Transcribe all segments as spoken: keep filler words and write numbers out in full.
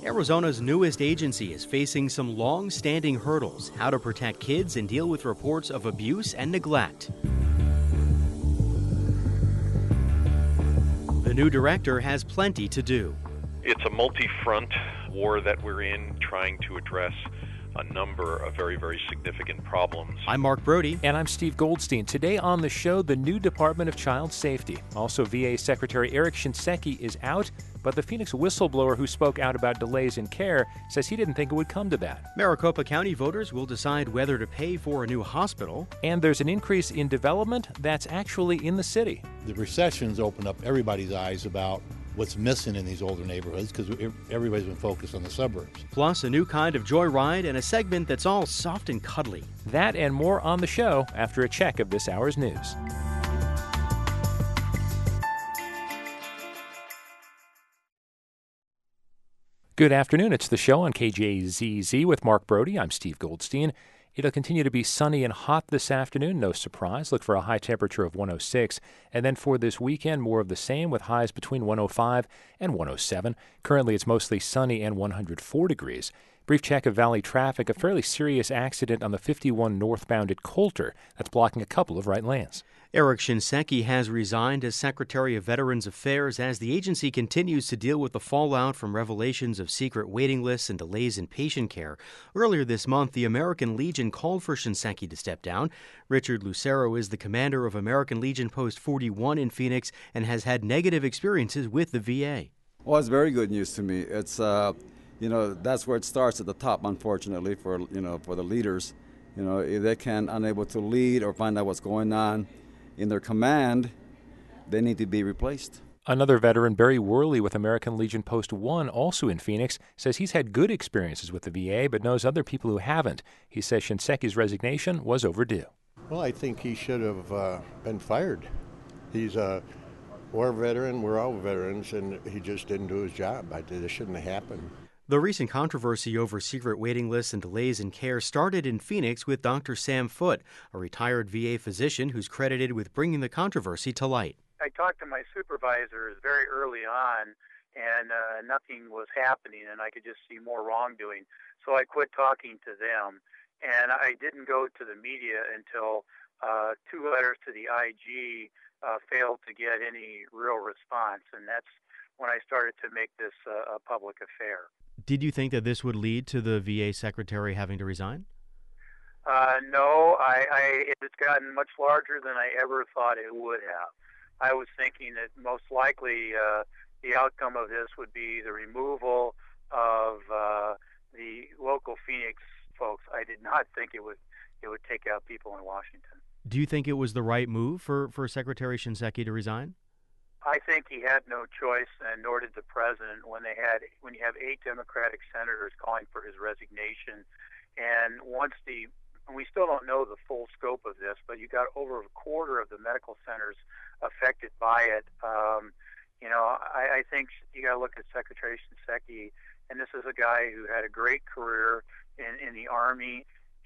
Arizona's newest agency is facing some long-standing hurdles: how to protect kids and deal with reports of abuse and neglect. The new director has plenty to do. It's a multi-front war that we're in, trying to address a number of very, very significant problems. I'm Mark Brody. And I'm Steve Goldstein. Today on the show, the new Department of Child Safety. Also, V A Secretary Eric Shinseki is out, but the Phoenix whistleblower who spoke out about delays in care says he didn't think it would come to that. Maricopa County voters will decide whether to pay for a new hospital. And there's an increase in development that's actually in the city. The recession's opened up everybody's eyes about what's missing in these older neighborhoods because everybody's been focused on the suburbs. Plus, a new kind of joyride and a segment that's all soft and cuddly. That and more on the show after a check of this hour's news. Good afternoon. It's the show on K J Z Z with Mark Brody. I'm Steve Goldstein. It'll continue to be sunny and hot this afternoon. No surprise. Look for a high temperature of one oh six. And then for this weekend, more of the same with highs between one oh five and one oh seven. Currently, it's mostly sunny and one hundred four degrees. Brief check of Valley traffic. A fairly serious accident on the fifty-one northbound at Coulter. That's blocking a couple of right lanes. Eric Shinseki has resigned as Secretary of Veterans Affairs as the agency continues to deal with the fallout from revelations of secret waiting lists and delays in patient care. Earlier this month, the American Legion called for Shinseki to step down. Richard Lucero is the commander of American Legion Post forty-one in Phoenix and has had negative experiences with the V A. Well, it's very good news to me. It's, uh, you know, that's where it starts at the top, unfortunately, for, you know, for the leaders. You know, if they can unable to lead or find out what's going on in their command, they need to be replaced. Another veteran, Barry Worley with American Legion Post one, also in Phoenix, says he's had good experiences with the V A, but knows other people who haven't. He says Shinseki's resignation was overdue. Well, I think he should have uh, been fired. He's a war veteran. We're all veterans, and he just didn't do his job. I did. It shouldn't have happened. The recent controversy over secret waiting lists and delays in care started in Phoenix with Doctor Sam Foote, a retired V A physician who's credited with bringing the controversy to light. I talked to my supervisors very early on, and uh, nothing was happening, and I could just see more wrongdoing. So I quit talking to them, and I didn't go to the media until uh, two letters to the I G uh, failed to get any real response, and that's when I started to make this uh, a public affair. Did you think that this would lead to the V A secretary having to resign? Uh, no, I, I, it's gotten much larger than I ever thought it would have. I was thinking that most likely uh, the outcome of this would be the removal of uh, the local Phoenix folks. I did not think it would it would take out people in Washington. Do you think it was the right move for, for Secretary Shinseki to resign? I think he had no choice, and nor did the president, when they had when you have eight Democratic senators calling for his resignation, and once the and we still don't know the full scope of this, but you got over a quarter of the medical centers affected by it. Um, you know, I, I think you got to look at Secretary Shinseki, and this is a guy who had a great career in, in the Army,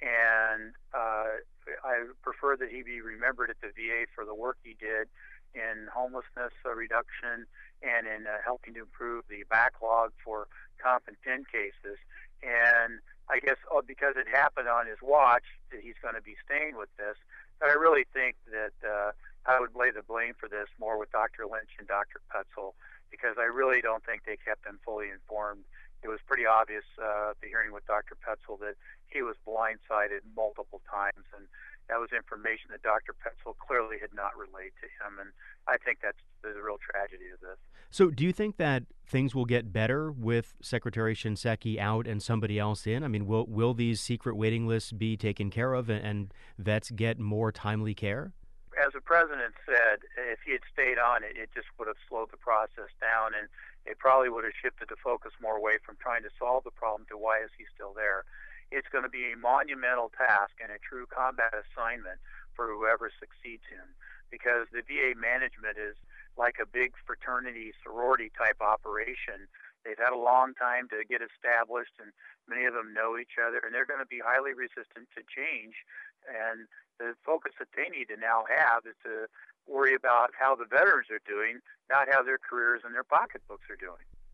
and uh, I prefer that he be remembered at the V A for the work he did in homelessness uh, reduction and in uh, helping to improve the backlog for comp and pen cases. And I guess oh, because it happened on his watch that he's going to be staying with this. But I really think that uh, I would lay the blame for this more with Doctor Lynch and Doctor Petzl, because I really don't think they kept him fully informed. It was pretty obvious uh, at the hearing with Doctor Petzl that he was blindsided multiple times, and that was information that Doctor Petzl clearly had not relayed to him, and I think that's the real tragedy of this. So do you think that things will get better with Secretary Shinseki out and somebody else in? I mean, will will these secret waiting lists be taken care of and, and vets get more timely care? As the president said, if he had stayed on, it, it just would have slowed the process down, and it probably would have shifted the focus more away from trying to solve the problem to why is he still there. It's going to be a monumental task and a true combat assignment for whoever succeeds him, because the V A management is like a big fraternity, sorority type operation. They've had a long time to get established, and many of them know each other, and they're going to be highly resistant to change. And the focus that they need to now have is to worry about how the veterans are doing, not how their careers and their pocketbooks are doing.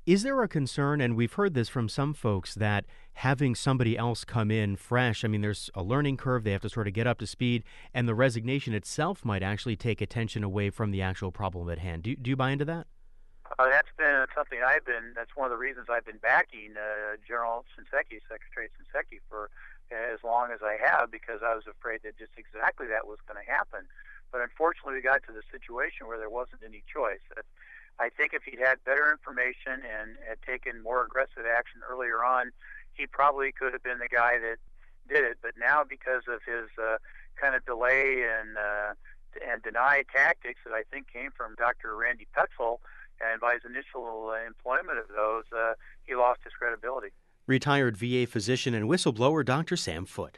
Is there a concern, and we've heard this from some folks, that having somebody else come in fresh, I mean, there's a learning curve, they have to sort of get up to speed, and the resignation itself might actually take attention away from the actual problem at hand. Do, do you buy into that? Uh, that's been something I've been, that's one of the reasons I've been backing uh, General Shinseki, Secretary Shinseki, for as long as I have, because I was afraid that just exactly that was going to happen. But unfortunately, we got to the situation where there wasn't any choice. I think if he'd had better information and had taken more aggressive action earlier on, he probably could have been the guy that did it. But now, because of his uh, kind of delay and uh, and deny tactics that I think came from Doctor Randy Petzl, and by his initial uh, employment of those, uh, he lost his credibility. Retired V A physician and whistleblower Doctor Sam Foote.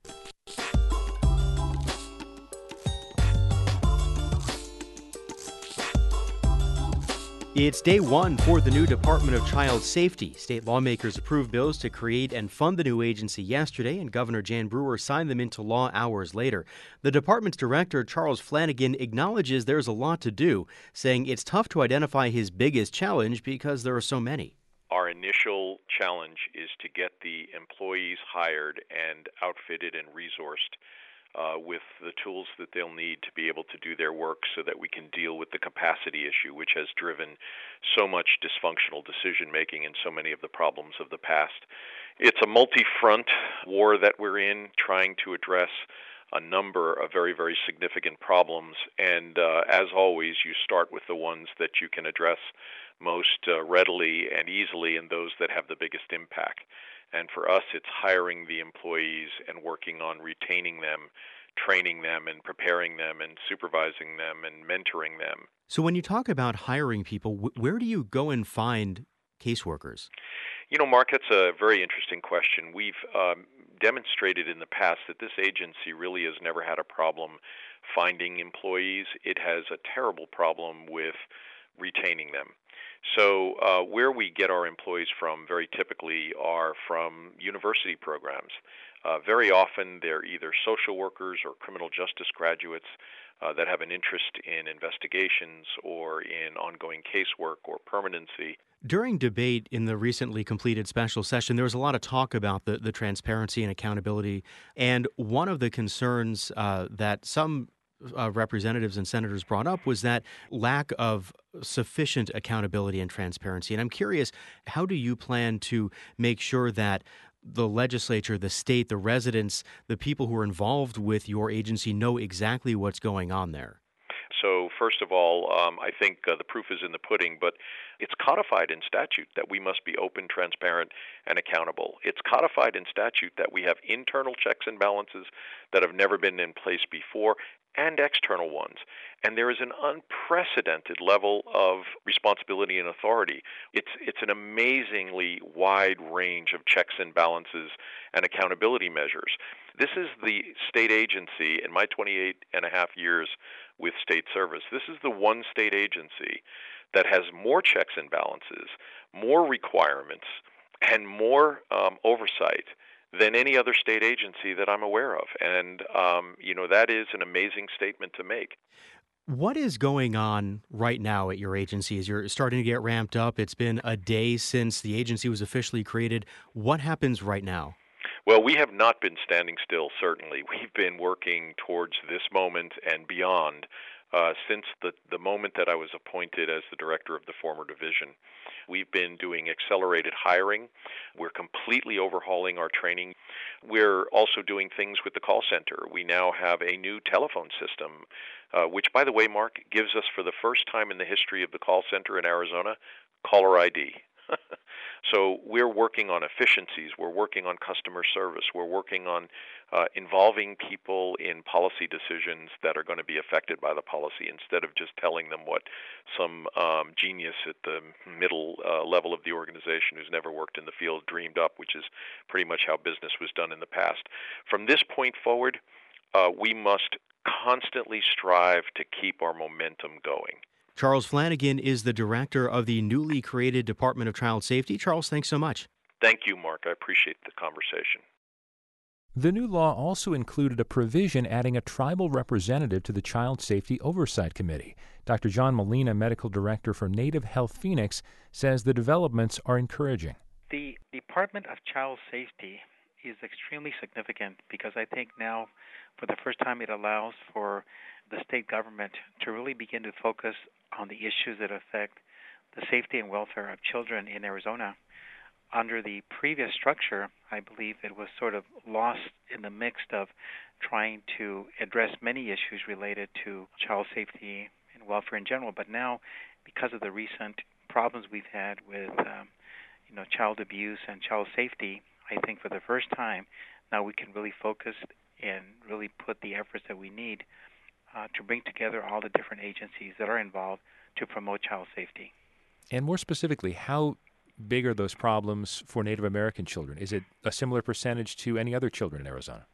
It's day one for the new Department of Child Safety. State lawmakers approved bills to create and fund the new agency yesterday, and Governor Jan Brewer signed them into law hours later. The department's director, Charles Flanagan, acknowledges there's a lot to do, saying it's tough to identify his biggest challenge because there are so many. Our initial challenge is to get the employees hired and outfitted and resourced Uh, with the tools that they'll need to be able to do their work so that we can deal with the capacity issue, which has driven so much dysfunctional decision-making and so many of the problems of the past. It's a multi-front war that we're in, trying to address a number of very, very significant problems. And uh, as always, you start with the ones that you can address most uh, readily and easily, and those that have the biggest impact. And for us, it's hiring the employees and working on retaining them, training them and preparing them and supervising them and mentoring them. So when you talk about hiring people, wh- where do you go and find caseworkers? You know, Mark, that's a very interesting question. We've um, demonstrated in the past that this agency really has never had a problem finding employees. It has a terrible problem with retaining them. So uh, where we get our employees from very typically are from university programs. Uh, very often they're either social workers or criminal justice graduates uh, that have an interest in investigations or in ongoing casework or permanency. During debate in the recently completed special session, there was a lot of talk about the, the transparency and accountability. And one of the concerns uh, that some Uh, representatives and senators brought up was that lack of sufficient accountability and transparency. And I'm curious, how do you plan to make sure that the legislature, the state, the residents, the people who are involved with your agency know exactly what's going on there? So first of all, um, I think uh, the proof is in the pudding, but it's codified in statute that we must be open, transparent, and accountable. It's codified in statute that we have internal checks and balances that have never been in place before, and external ones. And there is an unprecedented level of responsibility and authority. It's it's an amazingly wide range of checks and balances and accountability measures. This is the state agency in my twenty-eight and a half years with state service. This is the one state agency that has more checks and balances, more requirements, and more um, oversight than any other state agency that I'm aware of. And, um, you know, that is an amazing statement to make. What is going on right now at your agency as you're starting to get ramped up? It's been a day since the agency was officially created. What happens right now? Well, we have not been standing still, certainly. We've been working towards this moment and beyond uh, since the, the moment that I was appointed as the director of the former division. We've been doing accelerated hiring. We're completely overhauling our training. We're also doing things with the call center. We now have a new telephone system, uh, which, by the way, Mark, gives us for the first time in the history of the call center in Arizona, caller I D. So we're working on efficiencies. We're working on customer service. We're working on uh, involving people in policy decisions that are going to be affected by the policy instead of just telling them what some um, genius at the middle uh, level of the organization who's never worked in the field dreamed up, which is pretty much how business was done in the past. From this point forward, uh, we must constantly strive to keep our momentum going. Charles Flanagan is the director of the newly created Department of Child Safety. Charles, thanks so much. Thank you, Mark. I appreciate the conversation. The new law also included a provision adding a tribal representative to the Child Safety Oversight Committee. Doctor John Molina, Medical Director for Native Health Phoenix, says the developments are encouraging. The Department of Child Safety is extremely significant because I think now, for the first time, it allows for the state government to really begin to focus on the issues that affect the safety and welfare of children in Arizona. Under the previous structure, I believe it was sort of lost in the mix of trying to address many issues related to child safety and welfare in general. But now, because of the recent problems we've had with um, you know, child abuse and child safety, I think for the first time, now we can really focus and really put the efforts that we need uh, to bring together all the different agencies that are involved to promote child safety. And more specifically, how big are those problems for Native American children? Is it a similar percentage to any other children in Arizona?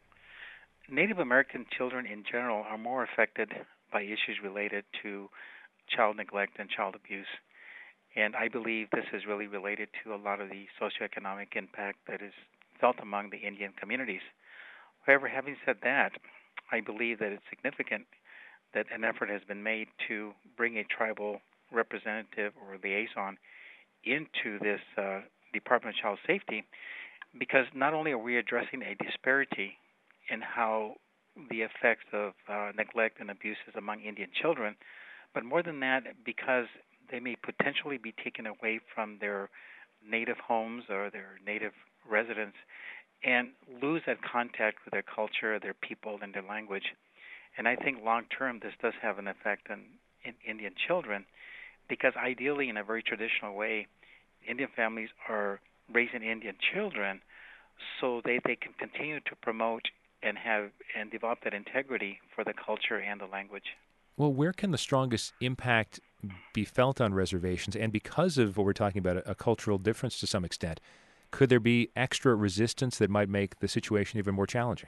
Native American children in general are more affected by issues related to child neglect and child abuse. And I believe this is really related to a lot of the socioeconomic impact that is felt among the Indian communities. However, having said that, I believe that it's significant that an effort has been made to bring a tribal representative or liaison into this uh, Department of Child Safety, because not only are we addressing a disparity in how the effects of uh, neglect and abuses among Indian children, but more than that, because they may potentially be taken away from their native homes or their native residence and lose that contact with their culture, their people, and their language. And I think long-term this does have an effect on in Indian children, because ideally, in a very traditional way, Indian families are raising Indian children so they, they can continue to promote and have and develop that integrity for the culture and the language. Well, where can the strongest impact be felt on reservations? And because of what we're talking about, a, a cultural difference to some extent, could there be extra resistance that might make the situation even more challenging?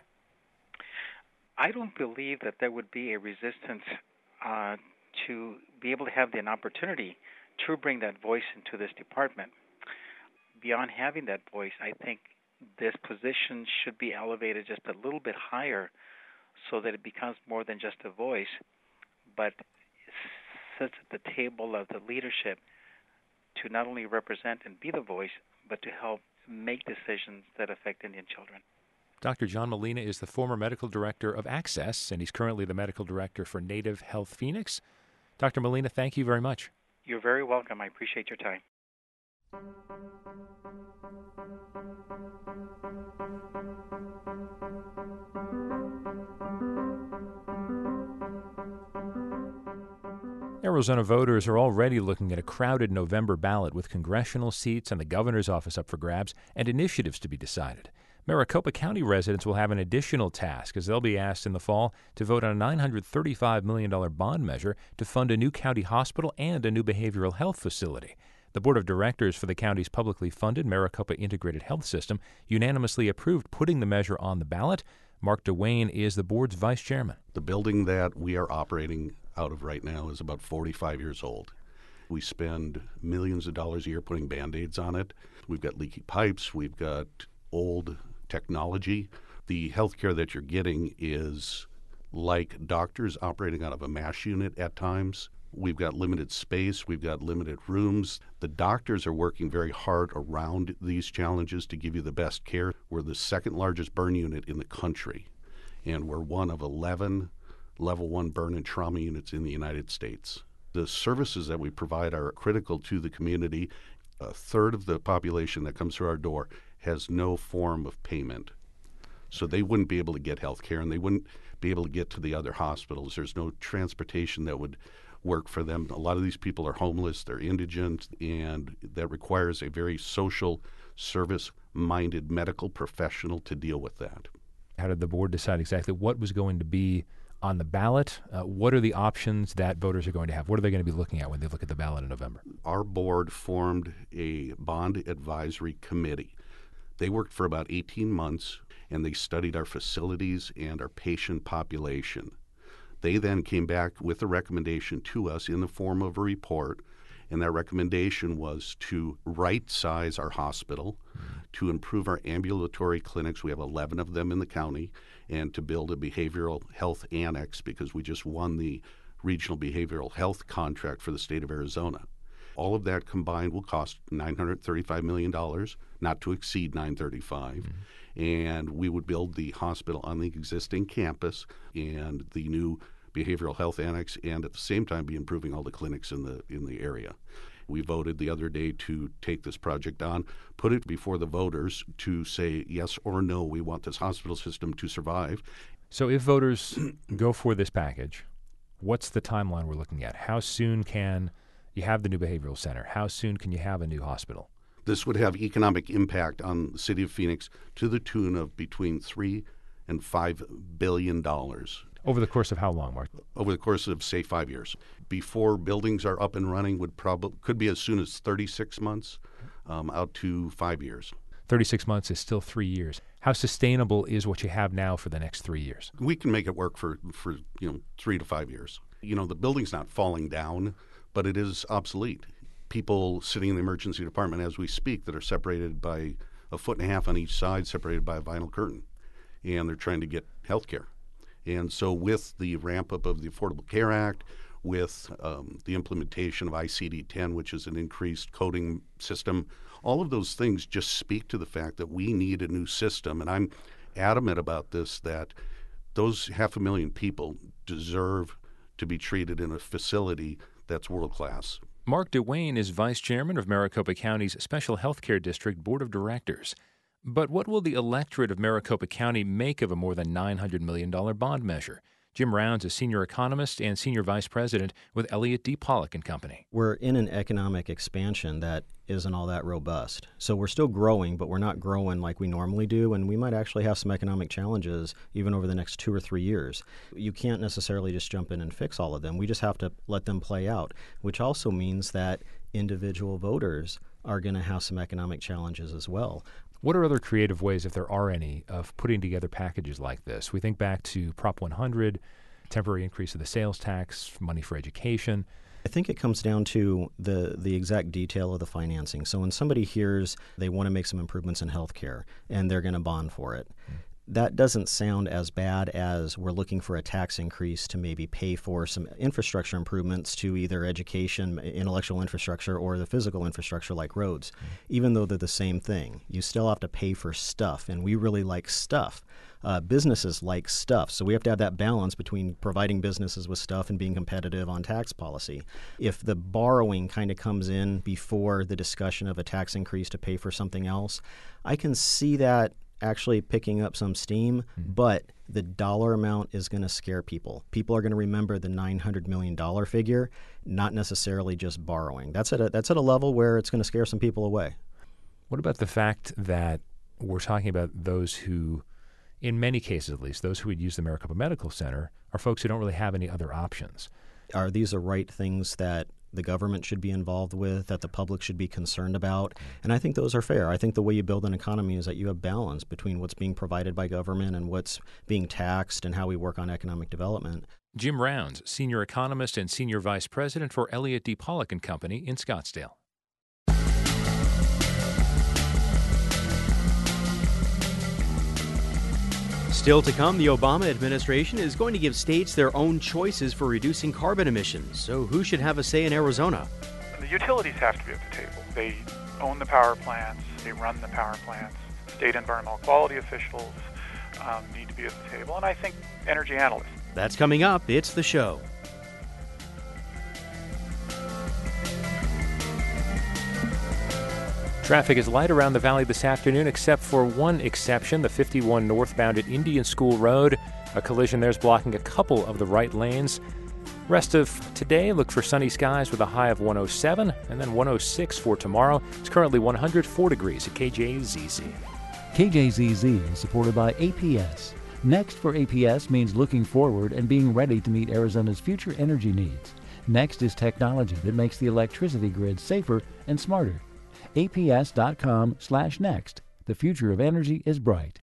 I don't believe that there would be a resistance uh, to be able to have an opportunity to bring that voice into this department. Beyond having that voice, I think this position should be elevated just a little bit higher so that it becomes more than just a voice, but sits at the table of the leadership to not only represent and be the voice, but to help make decisions that affect Indian children. Doctor John Molina is the former medical director of Access, and he's currently the medical director for Native Health Phoenix. Doctor Molina, thank you very much. You're very welcome. I appreciate your time. Arizona voters are already looking at a crowded November ballot with congressional seats and the governor's office up for grabs and initiatives to be decided. Maricopa County residents will have an additional task as they'll be asked in the fall to vote on a nine hundred thirty-five million dollars bond measure to fund a new county hospital and a new behavioral health facility. The board of directors for the county's publicly funded Maricopa Integrated Health System unanimously approved putting the measure on the ballot. Mark DeWayne is the board's vice chairman. The building that we are operating out of right now is about forty-five years old. We spend millions of dollars a year putting Band-Aids on it. We've got leaky pipes. We've got old technology. The healthcare that you're getting is like doctors operating out of a MASH unit at times. We've got limited space. We've got limited rooms. The doctors are working very hard around these challenges to give you the best care. We're the second largest burn unit in the country, and we're one of eleven level one burn and trauma units in the United States. The services that we provide are critical to the community. A third of the population that comes through our door has no form of payment. So they wouldn't be able to get health care, and they wouldn't be able to get to the other hospitals. There's no transportation that would work for them. A lot of these people are homeless, they're indigent, and that requires a very social, service-minded medical professional to deal with that. How did the board decide exactly what was going to be on the ballot? Uh, what are the options that voters are going to have? What are they going to be looking at when they look at the ballot in November? Our board formed a bond advisory committee. They worked for about eighteen months, and they studied our facilities and our patient population. They then came back with a recommendation to us in the form of a report, and that recommendation was to right-size our hospital, mm-hmm. to improve our ambulatory clinics. We have eleven of them in the county, and to build a behavioral health annex because we just won the regional behavioral health contract for the state of Arizona. All of that combined will cost nine hundred thirty-five million dollars, not to exceed nine hundred thirty-five million dollars. Mm-hmm. And we would build the hospital on the existing campus and the new behavioral health annex, and at the same time be improving all the clinics in the in the area. We voted the other day to take this project on, put it before the voters to say yes or no, we want this hospital system to survive. So if voters go for this package, what's the timeline we're looking at? How soon can you have the new behavioral center? How soon can you have a new hospital? This would have economic impact on the city of Phoenix to the tune of between three and five billion dollars. Over the course of how long, Mark? Over the course of, say, five years. Before buildings are up and running, would probably could be as soon as thirty-six months, um, out to five years. thirty-six months is still three years. How sustainable is what you have now for the next three years? We can make it work for, for you know three to five years. You know, the building's not falling down, but it is obsolete. People sitting in the emergency department as we speak that are separated by a foot and a half on each side, separated by a vinyl curtain, and they're trying to get health care. And so with the ramp-up of the Affordable Care Act, with um, the implementation of I C D ten, which is an increased coding system, all of those things just speak to the fact that we need a new system. And I'm adamant about this, that those half a million people deserve to be treated in a facility that's world-class. Mark DeWayne is vice chairman of Maricopa County's Special Healthcare District Board of Directors. But what will the electorate of Maricopa County make of a more than nine hundred million dollars bond measure? Jim Rounds is senior economist and senior vice president with Elliott D. Pollock and Company. We're in an economic expansion that isn't all that robust. So we're still growing, but we're not growing like we normally do, and we might actually have some economic challenges even over the next two or three years. You can't necessarily just jump in and fix all of them. We just have to let them play out, which also means that individual voters are going to have some economic challenges as well. What are other creative ways, if there are any, of putting together packages like this? We think back to Prop one hundred, temporary increase of the sales tax, money for education. I think it comes down to the, the exact detail of the financing. So when somebody hears they want to make some improvements in healthcare and they're going to bond for it, mm. that doesn't sound as bad as we're looking for a tax increase to maybe pay for some infrastructure improvements to either education, intellectual infrastructure, or the physical infrastructure like roads. Mm. Even though they're the same thing, you still have to pay for stuff, and we really like stuff. Uh, businesses like stuff, so we have to have that balance between providing businesses with stuff and being competitive on tax policy. If the borrowing kind of comes in before the discussion of a tax increase to pay for something else, I can see that actually picking up some steam, mm-hmm. but the dollar amount is going to scare people. People are going to remember the nine hundred million dollars figure, not necessarily just borrowing. That's at a, that's at a level where it's going to scare some people away. What about the fact that we're talking about those who, in many cases at least, those who would use the Maricopa Medical Center are folks who don't really have any other options? Are these the right things that the government should be involved with, that the public should be concerned about? And I think those are fair. I think the way you build an economy is that you have balance between what's being provided by government and what's being taxed and how we work on economic development. Jim Rounds, senior economist and senior vice president for Elliott D. Pollock and Company in Scottsdale. Still to come, the Obama administration is going to give states their own choices for reducing carbon emissions. So who should have a say in Arizona? The utilities have to be at the table. They own the power plants. They run the power plants. State environmental quality officials um, need to be at the table, and I think energy analysts. That's coming up. It's The Show. Traffic is light around the valley this afternoon, except for one exception, the fifty-one northbound at Indian School Road. A collision there is blocking a couple of the right lanes. Rest of today, look for sunny skies with a high of one oh seven, and then one oh six for tomorrow. It's currently one hundred four degrees at K J Z Z. K J Z Z is supported by A P S. Next for A P S means looking forward and being ready to meet Arizona's future energy needs. Next is technology that makes the electricity grid safer and smarter. A P S dot com slash next. The future of energy is bright.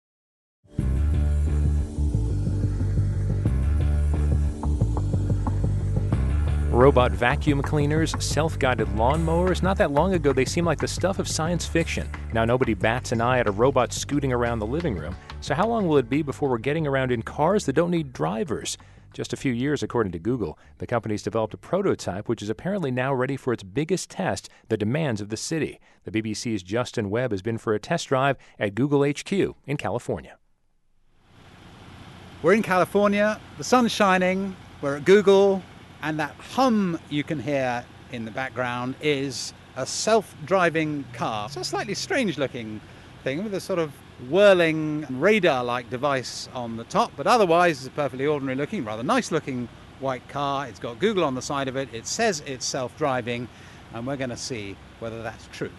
Robot vacuum cleaners, self-guided lawnmowers. Not that long ago, they seemed like the stuff of science fiction. Now nobody bats an eye at a robot scooting around the living room. So how long will it be before we're getting around in cars that don't need drivers? Just a few years, according to Google. The company's developed a prototype which is apparently now ready for its biggest test, the demands of the city. The B B C's Justin Webb has been for a test drive at Google H Q in California. We're in California, the sun's shining, we're at Google, and that hum you can hear in the background is a self-driving car. It's a slightly strange-looking thing with a sort of whirling radar-like device on the top, but otherwise it's a perfectly ordinary-looking, rather nice-looking white car. It's got Google on the side of it. It says it's self-driving, and we're going to see whether that's true.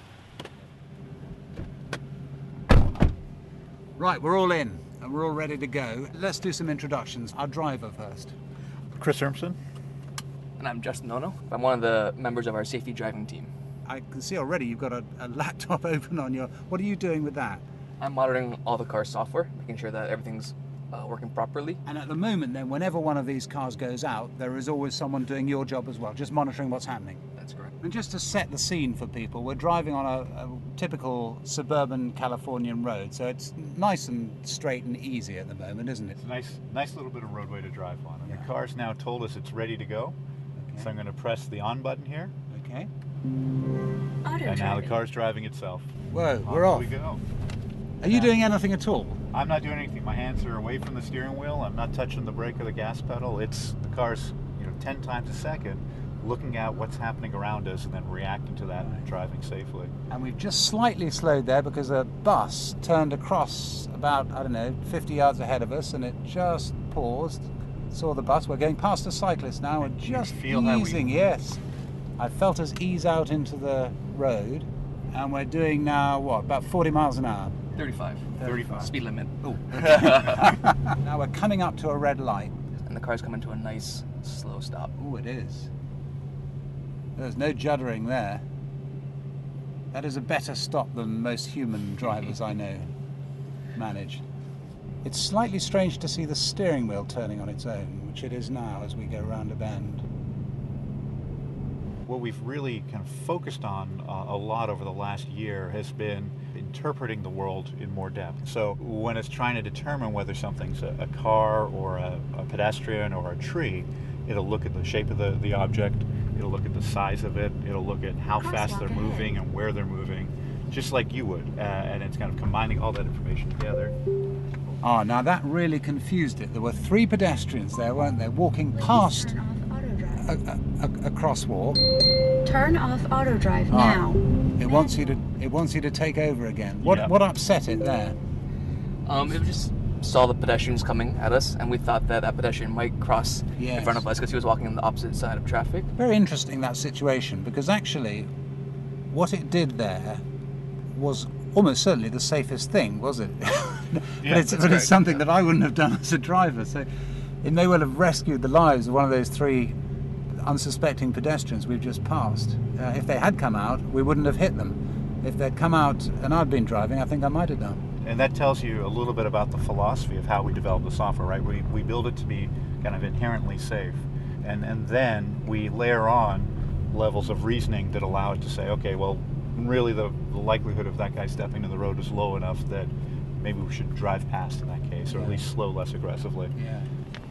Right, we're all in, and we're all ready to go. Let's do some introductions. Our driver first. Chris Urmson. And I'm Justin Ono. I'm one of the members of our safety driving team. I can see already you've got a, a laptop open on your... What are you doing with that? I'm monitoring all the car's software, making sure that everything's uh, working properly. And at the moment then, whenever one of these cars goes out, there is always someone doing your job as well, just monitoring what's happening. That's correct. And just to set the scene for people, we're driving on a, a typical suburban Californian road, so it's nice and straight and easy at the moment, isn't it? It's a nice, nice little bit of roadway to drive on. And yeah. The car's now told us it's ready to go. Okay. So I'm going to press the on button here. Okay. Auto and now the car's driving itself. Whoa, we're off. We go. Are you doing anything at all? I'm not doing anything. My hands are away from the steering wheel. I'm not touching the brake or the gas pedal. It's the car's, you know, ten times a second, looking at what's happening around us and then reacting to that and driving safely. And we've just slightly slowed there because a bus turned across about, I don't know, fifty yards ahead of us, and it just paused. Saw the bus. We're going past a cyclist now and just feel easing. We... Yes. I felt us ease out into the road, and we're doing now, what, about forty miles an hour? thirty-five. thirty-five. Speed limit. Oh. Now we're coming up to a red light. And the car's coming to a nice, slow stop. Oh, it is. There's no juddering there. That is a better stop than most human drivers I know manage. It's slightly strange to see the steering wheel turning on its own, which it is now as we go round a bend. What we've really kind of focused on uh, a lot over the last year has been interpreting the world in more depth. So when it's trying to determine whether something's a, a car or a, a pedestrian or a tree, it'll look at the shape of the, the object, it'll look at the size of it, it'll look at how fast they're moving and where they're moving, just like you would. Uh, and it's kind of combining all that information together. Oh, now that really confused it. There were three pedestrians there, weren't there, walking past a, a, a crosswalk. Turn off auto drive now. Oh, it wants you to it wants you to take over again. What Yep. what upset it there? Um, it just saw the pedestrians coming at us, and we thought that that pedestrian might cross Yes. in front of us because he was walking on the opposite side of traffic. Very interesting, that situation, because actually what it did there was almost certainly the safest thing, was it? Yeah, but it's, that's but right. it's something that I wouldn't have done as a driver. So it may well have rescued the lives of one of those three unsuspecting pedestrians we've just passed. Uh, if they had come out, we wouldn't have hit them. If they'd come out and I'd been driving, I think I might have done. And that tells you a little bit about the philosophy of how we develop the software, right? We, we build it to be kind of inherently safe. And, and then we layer on levels of reasoning that allow it to say, okay, well, really the, the likelihood of that guy stepping to the road is low enough that maybe we should drive past in that case, or at least slow less aggressively. Yeah.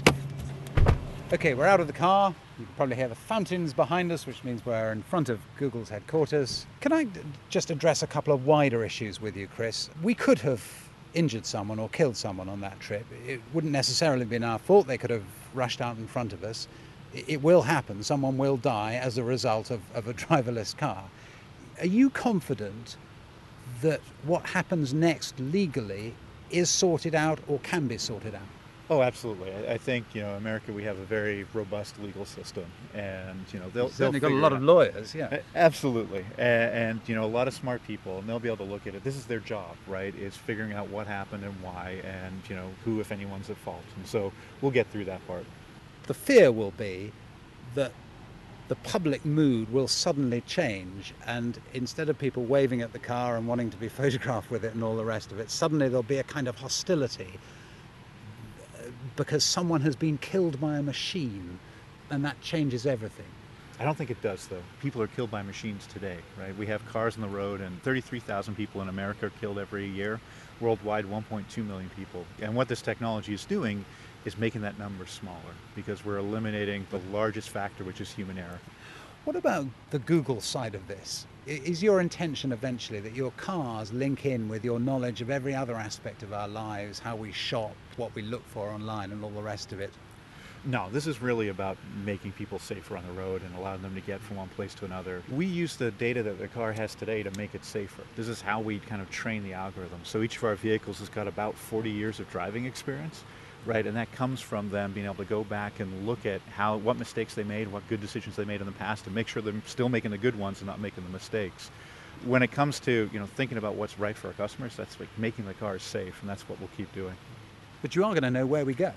Okay, we're out of the car. You can probably hear the fountains behind us, which means we're in front of Google's headquarters. Can I d- just address a couple of wider issues with you, Chris? We could have injured someone or killed someone on that trip. It wouldn't necessarily have been our fault. They could have rushed out in front of us. It, it will happen. Someone will die as a result of, of a driverless car. Are you confident that what happens next legally is sorted out or can be sorted out? Oh, absolutely. I, I think, you know, America, we have a very robust legal system, and, you know, they'll, You've certainly they'll got a figure lot it of out. lawyers, yeah. A- Absolutely. And, and, you know, a lot of smart people, and they'll be able to look at it. This is their job, right, is figuring out what happened and why, and, you know, who, if anyone's at fault. And so we'll get through that part. The fear will be that the public mood will suddenly change, and instead of people waving at the car and wanting to be photographed with it and all the rest of it, suddenly there'll be a kind of hostility because someone has been killed by a machine and that changes everything. I don't think it does, though. People are killed by machines today, right? We have cars on the road, and thirty-three thousand people in America are killed every year. Worldwide, one point two million people. And what this technology is doing is making that number smaller, because we're eliminating the largest factor, which is human error. What about the Google side of this? Is your intention eventually that your cars link in with your knowledge of every other aspect of our lives, how we shop, what we look for online, and all the rest of it? No, this is really about making people safer on the road and allowing them to get from one place to another. We use the data that the car has today to make it safer. This is how we kind of train the algorithm. So each of our vehicles has got about forty years of driving experience, right? And that comes from them being able to go back and look at how what mistakes they made, what good decisions they made in the past, and make sure they're still making the good ones and not making the mistakes. When it comes to, you know, thinking about what's right for our customers, that's like making the cars safe, and that's what we'll keep doing. But you are going to know where we go.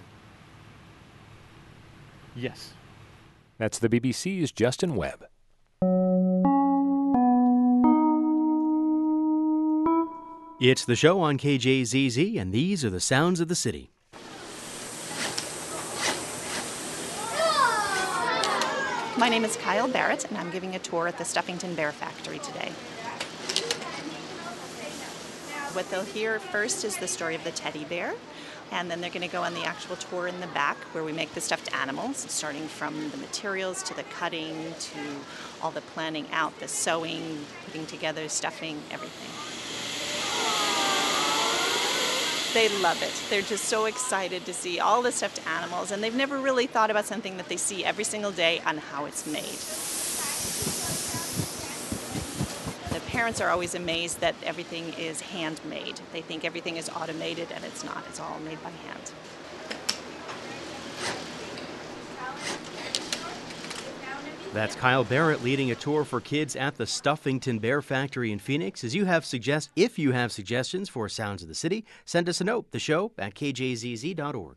Yes. That's the B B C's Justin Webb. It's the show on K J Z Z, and these are the sounds of the city. My name is Kyle Barrett, and I'm giving a tour at the Stuffington Bear Factory today. What they'll hear first is the story of the teddy bear, and then they're going to go on the actual tour in the back where we make the stuffed animals, starting from the materials to the cutting to all the planning out, the sewing, putting together, stuffing, everything. They love it. They're just so excited to see all the stuffed animals, and they've never really thought about something that they see every single day on how it's made. The parents are always amazed that everything is handmade. They think everything is automated, and it's not. It's all made by hand. That's Kyle Barrett leading a tour for kids at the Stuffington Bear Factory in Phoenix. As you have suggest, if you have suggestions for Sounds of the City, send us a note. The show at k j z z dot org.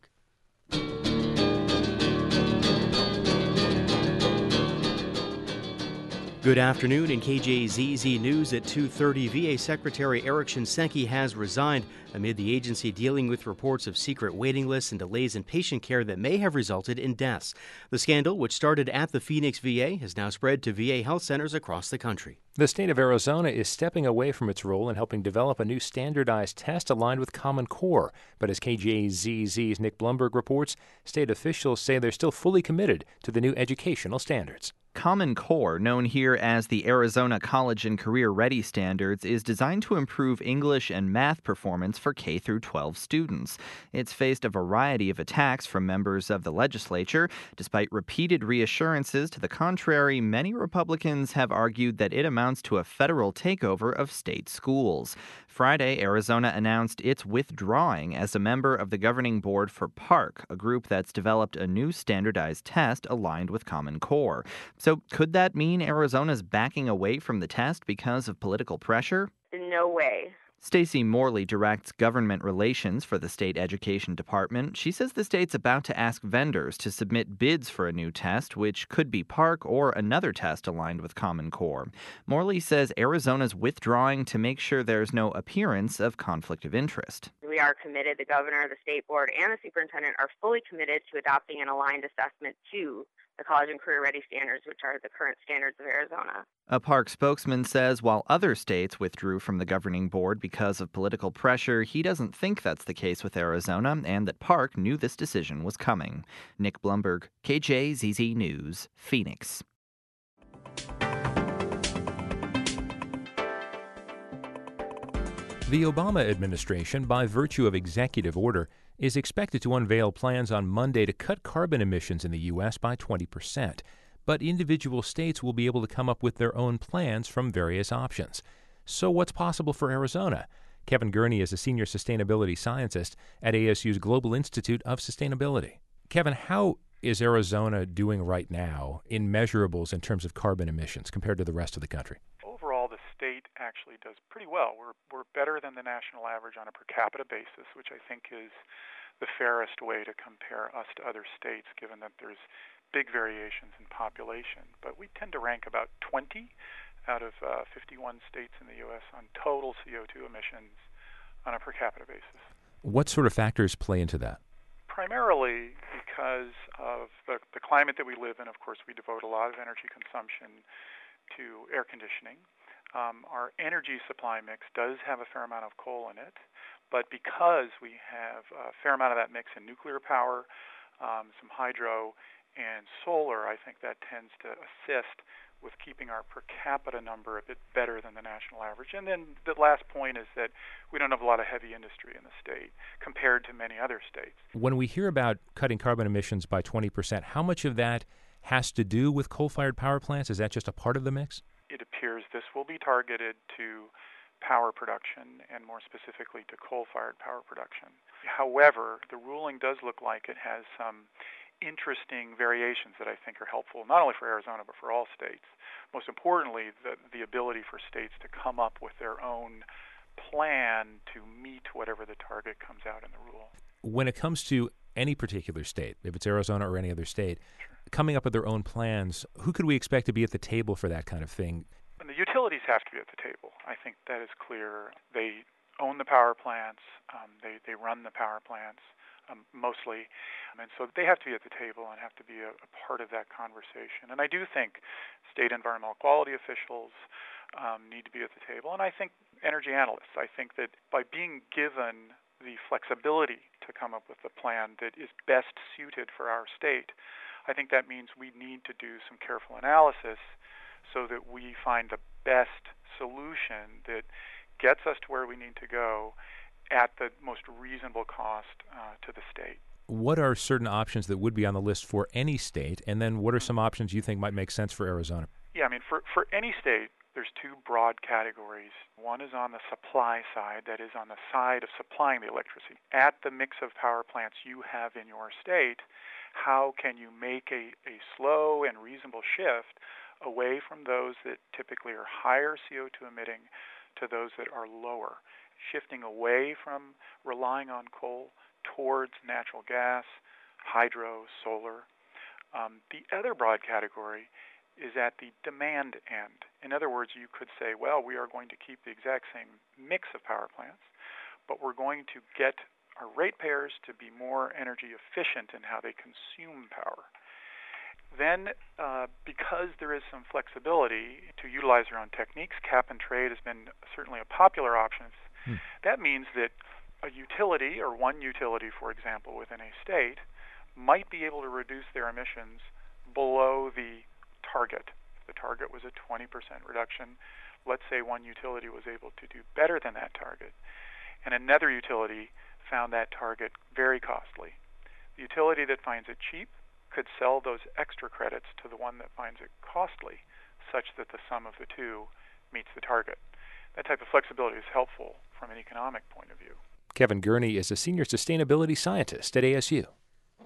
Good afternoon. In K J Z Z News at two thirty, V A Secretary Eric Shinseki has resigned amid the agency dealing with reports of secret waiting lists and delays in patient care that may have resulted in deaths. The scandal, which started at the Phoenix V A, has now spread to V A health centers across the country. The state of Arizona is stepping away from its role in helping develop a new standardized test aligned with Common Core. But as K J Z Z's Nick Blumberg reports, state officials say they're still fully committed to the new educational standards. Common Core, known here as the Arizona College and Career Ready Standards, is designed to improve English and math performance for K through twelve students. It's faced a variety of attacks from members of the legislature. Despite repeated reassurances to the contrary, many Republicans have argued that it amounts to a federal takeover of state schools. Friday, Arizona announced it's withdrawing as a member of the governing board for PARCC, a group that's developed a new standardized test aligned with Common Core. So could that mean Arizona's backing away from the test because of political pressure? No way. Stacey Morley directs government relations for the state education department. She says the state's about to ask vendors to submit bids for a new test, which could be PARCC or another test aligned with Common Core. Morley says Arizona's withdrawing to make sure there's no appearance of conflict of interest. We are committed, the governor, the state board, and the superintendent are fully committed to adopting an aligned assessment to the College and Career Ready Standards, which are the current standards of Arizona. A PARCC spokesman says while other states withdrew from the governing board because of political pressure, he doesn't think that's the case with Arizona and that PARCC knew this decision was coming. Nick Blumberg, K J Z Z News, Phoenix. The Obama administration, by virtue of executive order, is expected to unveil plans on Monday to cut carbon emissions in the U S by twenty percent. But individual states will be able to come up with their own plans from various options. So what's possible for Arizona? Kevin Gurney is a senior sustainability scientist at A S U's Global Institute of Sustainability. Kevin, how is Arizona doing right now in measurables in terms of carbon emissions compared to the rest of the country? Overall, the state actually does pretty well. We're we're better than the national average on a per capita basis, which I think is the fairest way to compare us to other states, given that there's big variations in population. But we tend to rank about twenty out of uh, fifty-one states in the U S on total C O two emissions on a per capita basis. What sort of factors play into that? primarily because of the, the climate that we live in. Of course, we devote a lot of energy consumption to air conditioning. Um, our energy supply mix does have a fair amount of coal in it, but because we have a fair amount of that mix in nuclear power, um, some hydro, and solar, I think that tends to assist with keeping our per capita number a bit better than the national average. And then the last point is that we don't have a lot of heavy industry in the state compared to many other states. When we hear about cutting carbon emissions by twenty percent, how much of that has to do with coal-fired power plants? Is that just a part of the mix? It appears this will be targeted to power production and more specifically to coal-fired power production. However, the ruling does look like it has some interesting variations that I think are helpful, not only for Arizona, but for all states. Most importantly, the, the ability for states to come up with their own plan to meet whatever the target comes out in the rule. When it comes to any particular state, if it's Arizona or any other state, coming up with their own plans, who could we expect to be at the table for that kind of thing? And the utilities have to be at the table. I think that is clear. They own the power plants. Um, they, they run the power plants. Um, mostly, and so they have to be at the table and have to be a, a part of that conversation. And I do think state environmental quality officials um, need to be at the table, and I think energy analysts. I think that by being given the flexibility to come up with a plan that is best suited for our state, I think that means we need to do some careful analysis so that we find the best solution that gets us to where we need to go at the most reasonable cost uh, to the state. What are certain options that would be on the list for any state, and then what are some options you think might make sense for Arizona? Yeah, I mean, for, for any state, there's two broad categories. One is on the supply side, that is on the side of supplying the electricity. At the mix of power plants you have in your state, how can you make a, a slow and reasonable shift away from those that typically are higher C O two emitting to those that are lower? Shifting away from relying on coal towards natural gas, hydro, solar. Um, the other broad category is at the demand end. In other words, you could say, well, we are going to keep the exact same mix of power plants, but we're going to get our ratepayers to be more energy efficient in how they consume power. Then, uh, because there is some flexibility to utilize their own techniques, cap and trade has been certainly a popular option. Hmm. That means that a utility, or one utility, for example, within a state, might be able to reduce their emissions below the target. If the target was a twenty percent reduction, let's say one utility was able to do better than that target, and another utility found that target very costly. The utility that finds it cheap could sell those extra credits to the one that finds it costly, such that the sum of the two meets the target. That type of flexibility is helpful from an economic point of view. Kevin Gurney is a senior sustainability scientist at A S U.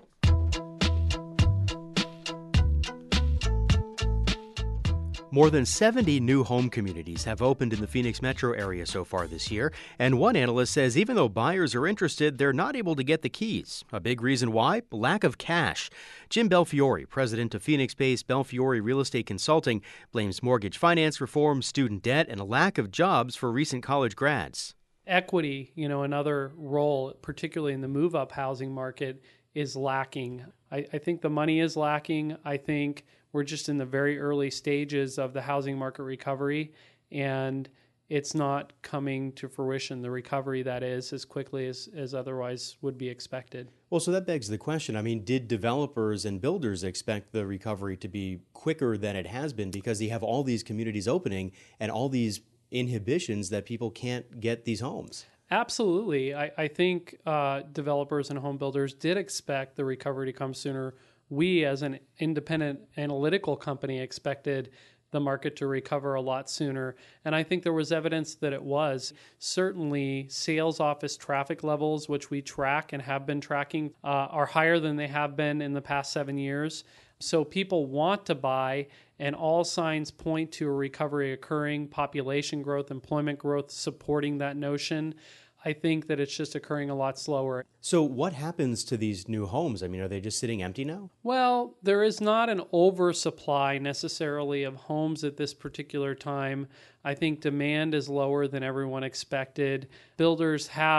More than seventy new home communities have opened in the Phoenix metro area so far this year, and one analyst says even though buyers are interested, they're not able to get the keys. A big reason why? Lack of cash. Jim Belfiore, president of Phoenix-based Belfiore Real Estate Consulting, blames mortgage finance reform, student debt, and a lack of jobs for recent college grads. Equity, you know, another role, particularly in the move-up housing market, is lacking. I, I think the money is lacking. I think we're just in the very early stages of the housing market recovery, and it's not coming to fruition, the recovery that is, as quickly as, as otherwise would be expected. Well, so that begs the question. I mean, did developers and builders expect the recovery to be quicker than it has been because they have all these communities opening and all these inhibitions that people can't get these homes? Absolutely. I, I think uh, developers and home builders did expect the recovery to come sooner. We, as an independent analytical company, expected the market to recover a lot sooner. And I think there was evidence that it was. Certainly, sales office traffic levels, which we track and have been tracking, uh, are higher than they have been in the past seven years. So people want to buy, and all signs point to a recovery occurring, population growth, employment growth supporting that notion. I think that it's just occurring a lot slower. So what happens to these new homes? I mean, are they just sitting empty now? Well, there is not an oversupply necessarily of homes at this particular time. I think demand is lower than everyone expected. Builders have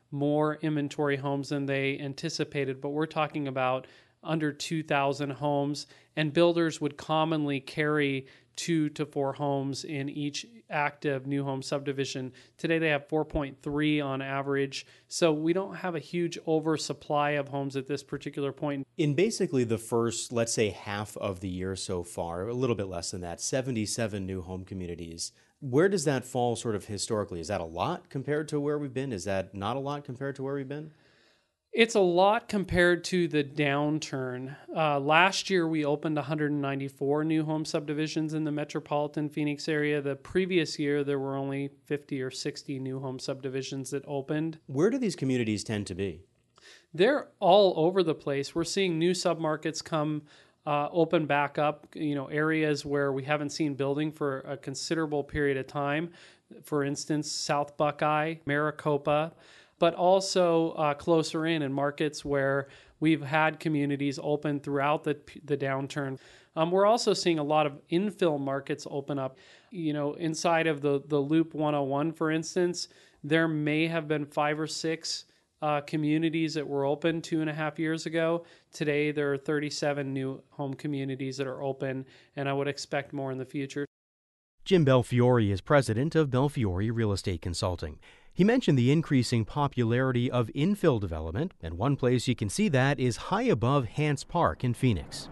more inventory homes than they anticipated, but we're talking about under two thousand homes, and builders would commonly carry two to four homes in each active new home subdivision. Today they have four point three on average, so we don't have a huge oversupply of homes at this particular point. In basically the first, let's say, half of the year so far, a little bit less than that, seventy-seven new home communities. Where does that fall sort of historically? Is that a lot compared to where we've been? Is that not a lot compared to where we've been? It's a lot compared to the downturn. Uh, last year, we opened one hundred ninety-four new home subdivisions in the metropolitan Phoenix area. The previous year, there were only fifty or sixty new home subdivisions that opened. Where do these communities tend to be? They're all over the place. We're seeing new submarkets come uh, open back up, you know, areas where we haven't seen building for a considerable period of time. For instance, South Buckeye, Maricopa, but also uh, closer in in markets where we've had communities open throughout the the downturn. Um, we're also seeing a lot of infill markets open up. You know, inside of the, the Loop one oh one, for instance, there may have been five or six uh, communities that were open two and a half years ago. Today, there are thirty-seven new home communities that are open, and I would expect more in the future. Jim Belfiore is president of Belfiore Real Estate Consulting. He mentioned the increasing popularity of infill development, and one place you can see that is high above Hance Park in Phoenix.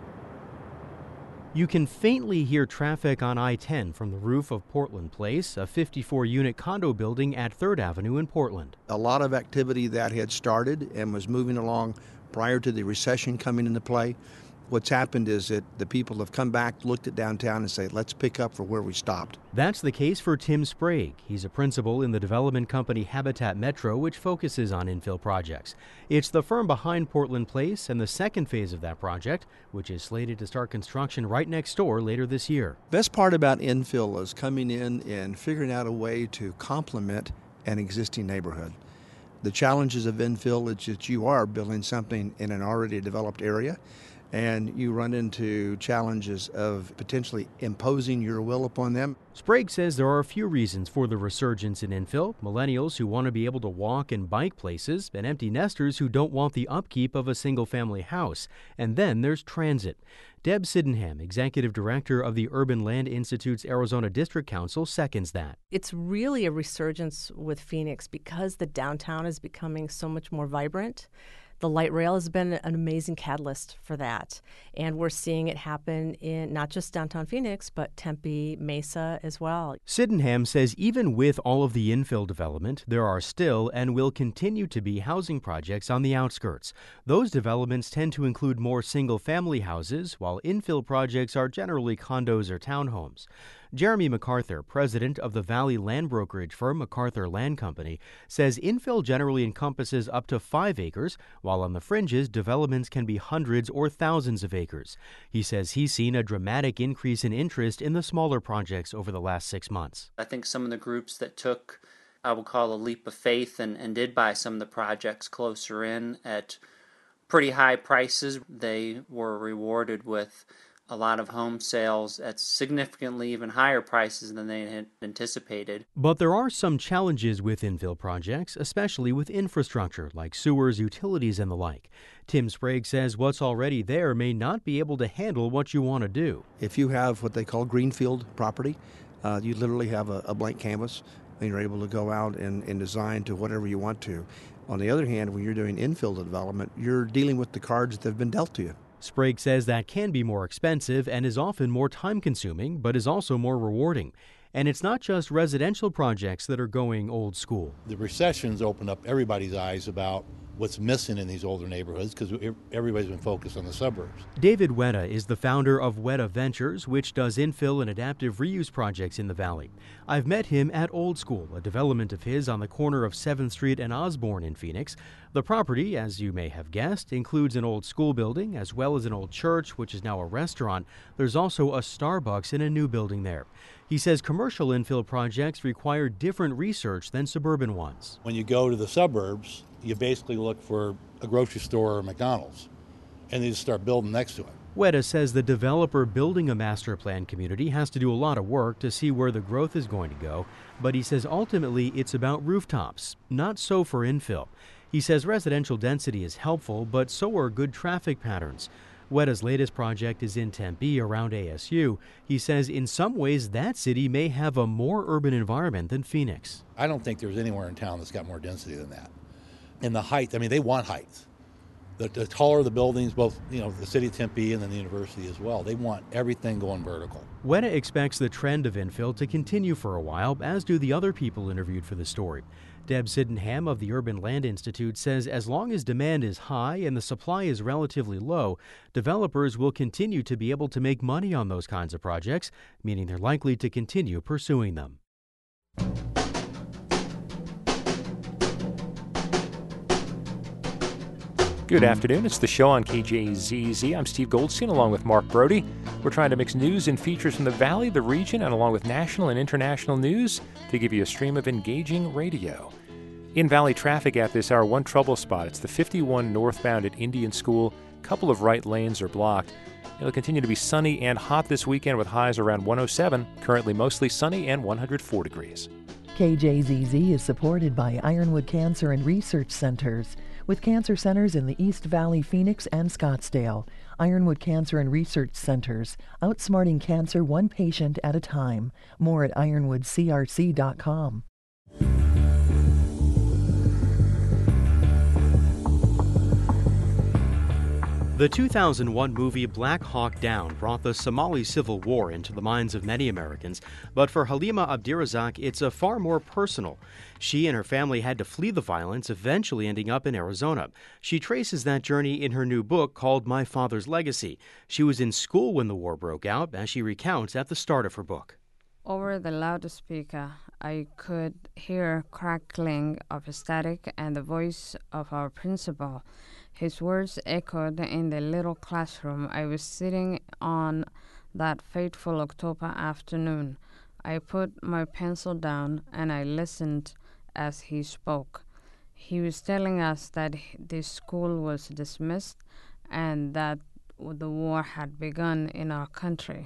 You can faintly hear traffic on I ten from the roof of Portland Place, a fifty-four unit condo building at third Avenue in Portland. A lot of activity that had started and was moving along prior to the recession coming into play. What's happened is that the people have come back, looked at downtown and say, let's pick up for where we stopped. That's the case for Tim Sprague. He's a principal in the development company Habitat Metro, which focuses on infill projects. It's the firm behind Portland Place and the second phase of that project, which is slated to start construction right next door later this year. Best part about infill is coming in and figuring out a way to complement an existing neighborhood. The challenges of infill is that you are building something in an already developed area, and you run into challenges of potentially imposing your will upon them. Sprague says there are a few reasons for the resurgence in infill: millennials who want to be able to walk and bike places, and empty nesters who don't want the upkeep of a single-family house. And then there's transit. Deb Sydenham, executive director of the Urban Land Institute's Arizona District Council, seconds that. It's really a resurgence with Phoenix because the downtown is becoming so much more vibrant. The light rail has been an amazing catalyst for that. And we're seeing it happen in not just downtown Phoenix, but Tempe, Mesa as well. Sydenham says even with all of the infill development, there are still and will continue to be housing projects on the outskirts. Those developments tend to include more single-family houses, while infill projects are generally condos or townhomes. Jeremy MacArthur, president of the Valley land brokerage firm MacArthur Land Company, says infill generally encompasses up to five acres, while on the fringes, developments can be hundreds or thousands of acres. He says he's seen a dramatic increase in interest in the smaller projects over the last six months. I think some of the groups that took, I would call a leap of faith, and, and did buy some of the projects closer in at pretty high prices, they were rewarded with a lot of home sales at significantly even higher prices than they had anticipated. But there are some challenges with infill projects, especially with infrastructure like sewers, utilities, and the like. Tim Sprague says what's already there may not be able to handle what you want to do. If you have what they call greenfield property, uh, you literally have a, a blank canvas, and you're able to go out and, and design to whatever you want to. On the other hand, when you're doing infill development, you're dealing with the cards that have been dealt to you. Sprague says that can be more expensive and is often more time-consuming, but is also more rewarding. And it's not just residential projects that are going old school. The recession's opened up everybody's eyes about what's missing in these older neighborhoods because everybody's been focused on the suburbs. David Weta is the founder of Weta Ventures, which does infill and adaptive reuse projects in the valley. I've met him at Old School, a development of his on the corner of seventh street and Osborne in Phoenix. The property, as you may have guessed, includes an old school building as well as an old church, which is now a restaurant. There's also a Starbucks in a new building there. He says commercial infill projects require different research than suburban ones. When you go to the suburbs, you basically look for a grocery store or McDonald's, and they just start building next to it. Weta says the developer building a master plan community has to do a lot of work to see where the growth is going to go, but he says ultimately it's about rooftops, not so for infill. He says residential density is helpful, but so are good traffic patterns. Weta's latest project is in Tempe, around A S U. He says in some ways that city may have a more urban environment than Phoenix. I don't think there's anywhere in town that's got more density than that. And the height, I mean, they want height. The, the taller the buildings, both, you know, the city of Tempe and then the university as well, they want everything going vertical. Weta expects the trend of infill to continue for a while, as do the other people interviewed for the story. Deb Sydenham of the Urban Land Institute says as long as demand is high and the supply is relatively low, developers will continue to be able to make money on those kinds of projects, meaning they're likely to continue pursuing them. Good afternoon. It's the show on K J Z Z. I'm Steve Goldstein along with Mark Brody. We're trying to mix news and features from the Valley, the region, and along with national and international news to give you a stream of engaging radio. In Valley traffic at this hour, one trouble spot. It's the fifty-one northbound at Indian School. A couple of right lanes are blocked. It'll continue to be sunny and hot this weekend with highs around one oh seven. Currently mostly sunny and one hundred four degrees. K J Z Z is supported by Ironwood Cancer and Research Centers, with cancer centers in the East Valley, Phoenix, and Scottsdale. Ironwood Cancer and Research Centers, outsmarting cancer one patient at a time. More at ironwood c r c dot com. The two thousand one movie Black Hawk Down brought the Somali Civil War into the minds of many Americans, but for Halima Abdirazak, it's a far more personal. She and her family had to flee the violence, eventually ending up in Arizona. She traces that journey in her new book called My Father's Legacy. She was in school when the war broke out, as she recounts at the start of her book. Over the loudspeaker, I could hear crackling of static and the voice of our principal. His words echoed in the little classroom I was sitting on that fateful October afternoon. I put my pencil down and I listened as he spoke. He was telling us that the school was dismissed and that the war had begun in our country,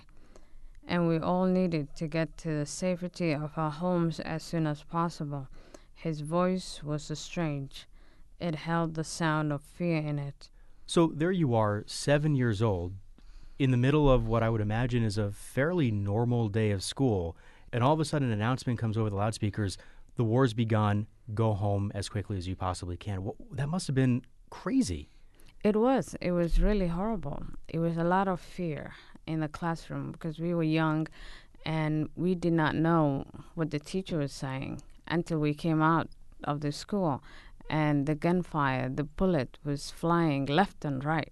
and we all needed to get to the safety of our homes as soon as possible. His voice was strange. It held the sound of fear in it. So there you are, seven years old, in the middle of what I would imagine is a fairly normal day of school, and all of a sudden an announcement comes over the loudspeakers, the war's begun, go home as quickly as you possibly can. That must have been crazy. It was. It was really horrible. It was a lot of fear in the classroom because we were young and we did not know what the teacher was saying until we came out of the school. And the gunfire, the bullet was flying left and right.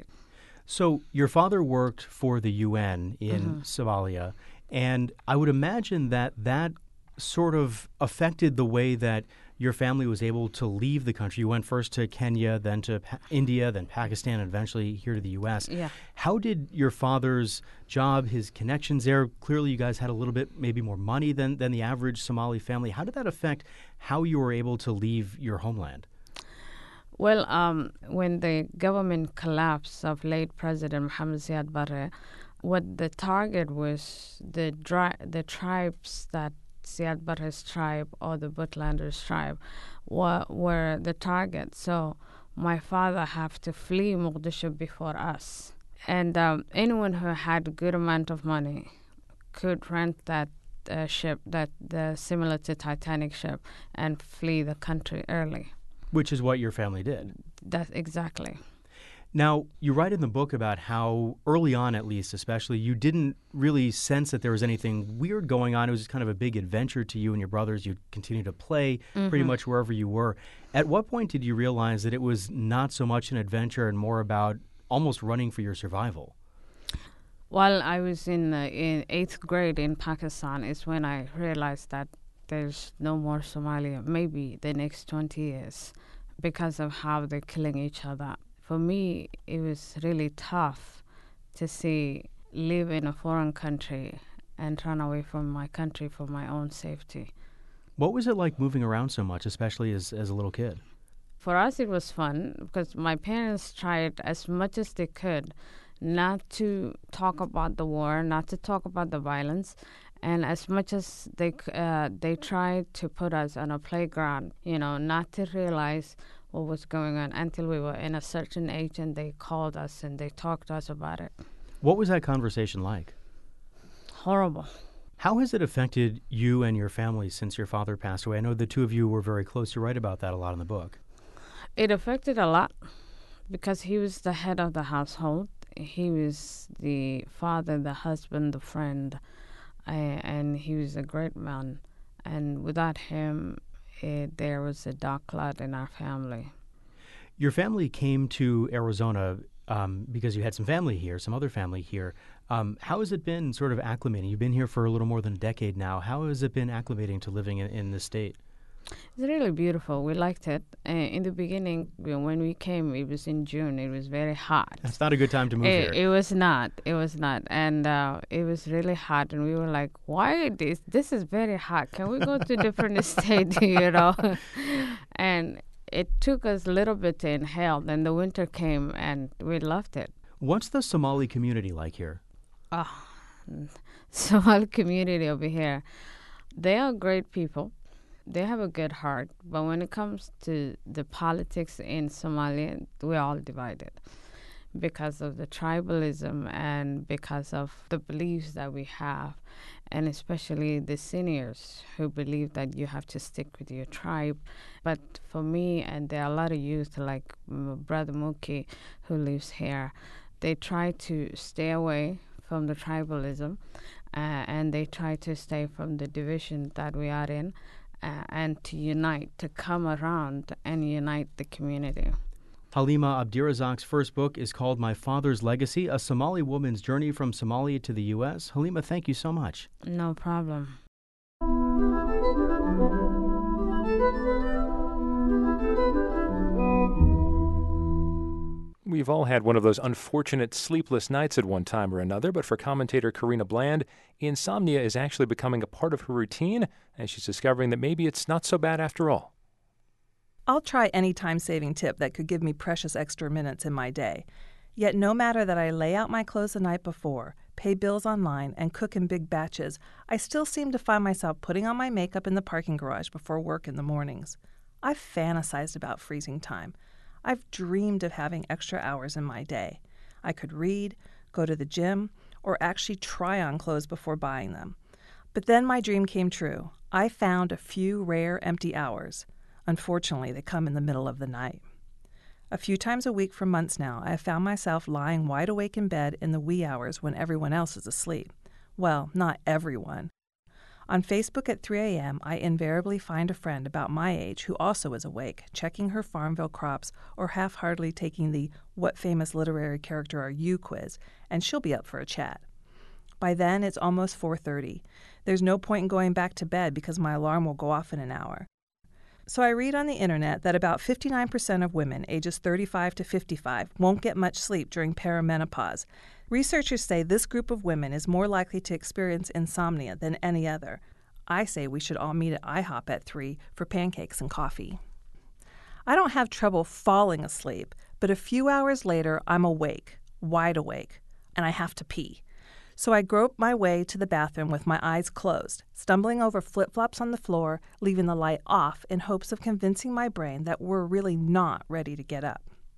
So your father worked for the U N in Mm-hmm. Somalia, and I would imagine that that sort of affected the way that your family was able to leave the country. You went first to Kenya, then to pa- India, then Pakistan, and eventually here to the U S. Yeah. How did your father's job, his connections there, clearly you guys had a little bit, maybe more money than, than the average Somali family. How did that affect how you were able to leave your homeland? Well, um, when the government collapsed of late President Mohamed Ziad Barre, what the target was the dri- the tribes that Ziad Barre's tribe or the Buntlanders tribe were, were the target. So my father had to flee Mogadishu before us. And um, anyone who had a good amount of money could rent that uh, ship, that the similar to Titanic ship, and flee the country early. Which is what your family did. That's exactly. Now, you write in the book about how early on, at least, especially, you didn't really sense that there was anything weird going on. It was just kind of a big adventure to you and your brothers. You'd continue to play Mm-hmm. pretty much wherever you were. At what point did you realize that it was not so much an adventure and more about almost running for your survival? While I was in, uh, in eighth grade in Pakistan is when I realized that there's no more Somalia, maybe the next twenty years, because of how they're killing each other. For me, it was really tough to see live in a foreign country and run away from my country for my own safety. What was it like moving around so much, especially as, as a little kid? For us, it was fun because my parents tried as much as they could not to talk about the war, not to talk about the violence. And as much as they uh, they tried to put us on a playground, you know, not to realize what was going on until we were in a certain age and they called us and they talked to us about it. What was that conversation like? Horrible. How has it affected you and your family since your father passed away? I know the two of you were very close. You write about that a lot in the book. It affected a lot because he was the head of the household. He was the father, the husband, the friend, uh, and he was a great man. And without him, it, there was a dark cloud in our family. Your family came to Arizona um, because you had some family here, some other family here. Um, how has it been sort of acclimating? You've been here for a little more than a decade now. How has it been acclimating to living in, in this state? It's really beautiful. We liked it. Uh, in the beginning, when we came, it was in June. It was very hot. It's not a good time to move it, here. It was not. It was not. And uh, it was really hot. And we were like, why this? This is very hot. Can we go to different state, you know? And it took us a little bit to inhale. Then the winter came, and we loved it. What's the Somali community like here? Oh, Somali community over here, they are great people. They have a good heart, but when it comes to the politics in Somalia, we're all divided because of the tribalism and because of the beliefs that we have, and especially the seniors who believe that you have to stick with your tribe. But for me, and there are a lot of youth like my brother Muki who lives here, they try to stay away from the tribalism, uh, and they try to stay from the division that we are in. Uh, and to unite, to come around and unite the community. Halima Abdirazak's first book is called My Father's Legacy, A Somali Woman's Journey from Somalia to the U S Halima, thank you so much. No problem. We've all had one of those unfortunate sleepless nights at one time or another, but for commentator Karina Bland, insomnia is actually becoming a part of her routine, and she's discovering that maybe it's not so bad after all. I'll try any time-saving tip that could give me precious extra minutes in my day. Yet no matter that I lay out my clothes the night before, pay bills online, and cook in big batches, I still seem to find myself putting on my makeup in the parking garage before work in the mornings. I've fantasized about freezing time. I've dreamed of having extra hours in my day. I could read, go to the gym, or actually try on clothes before buying them. But then my dream came true. I found a few rare empty hours. Unfortunately, they come in the middle of the night. A few times a week for months now, I have found myself lying wide awake in bed in the wee hours when everyone else is asleep. Well, not everyone. On Facebook at three a.m., I invariably find a friend about my age who also is awake, checking her Farmville crops or half-heartedly taking the What Famous Literary Character Are You quiz, and she'll be up for a chat. By then, it's almost four thirty. There's no point in going back to bed because my alarm will go off in an hour. So I read on the internet that about fifty-nine percent of women ages thirty-five to fifty-five won't get much sleep during perimenopause. Researchers say this group of women is more likely to experience insomnia than any other. I say we should all meet at IHOP at three for pancakes and coffee. I don't have trouble falling asleep, but a few hours later I'm awake, wide awake, and I have to pee. So I grope my way to the bathroom with my eyes closed, stumbling over flip-flops on the floor, leaving the light off in hopes of convincing my brain that we're really not ready to get up.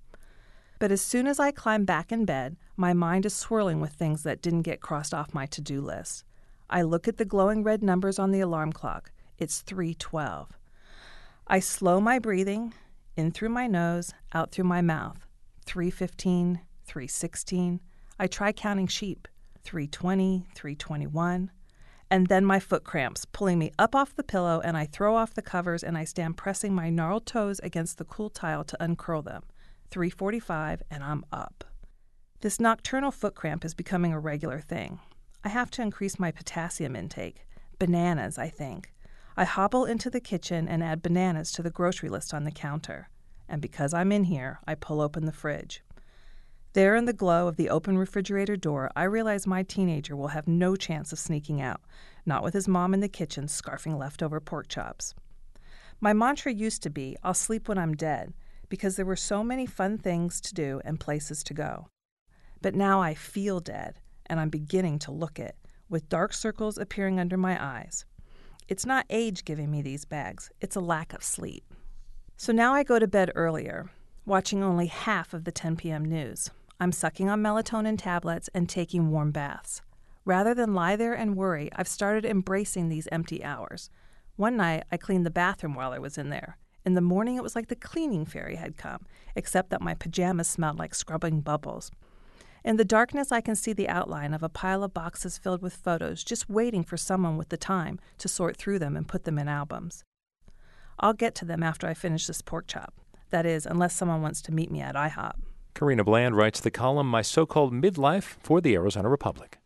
But as soon as I climb back in bed, my mind is swirling with things that didn't get crossed off my to-do list. I look at the glowing red numbers on the alarm clock. It's three twelve. I slow my breathing, in through my nose, out through my mouth. three fifteen, three sixteen. I try counting sheep. three twenty, three twenty-one. And then my foot cramps, pulling me up off the pillow, and I throw off the covers and I stand pressing my gnarled toes against the cool tile to uncurl them. three forty-five, and I'm up. This nocturnal foot cramp is becoming a regular thing. I have to increase my potassium intake. Bananas, I think. I hobble into the kitchen and add bananas to the grocery list on the counter. And because I'm in here, I pull open the fridge. There in the glow of the open refrigerator door, I realize my teenager will have no chance of sneaking out, not with his mom in the kitchen scarfing leftover pork chops. My mantra used to be, I'll sleep when I'm dead, because there were so many fun things to do and places to go. But now I feel dead, and I'm beginning to look it, with dark circles appearing under my eyes. It's not age giving me these bags, it's a lack of sleep. So now I go to bed earlier, watching only half of the ten p.m. news. I'm sucking on melatonin tablets and taking warm baths. Rather than lie there and worry, I've started embracing these empty hours. One night, I cleaned the bathroom while I was in there. In the morning, it was like the cleaning fairy had come, except that my pajamas smelled like scrubbing bubbles. In the darkness, I can see the outline of a pile of boxes filled with photos, just waiting for someone with the time to sort through them and put them in albums. I'll get to them after I finish this pork chop. That is, unless someone wants to meet me at IHOP. Karina Bland writes the column My So-Called Midlife for the Arizona Republic.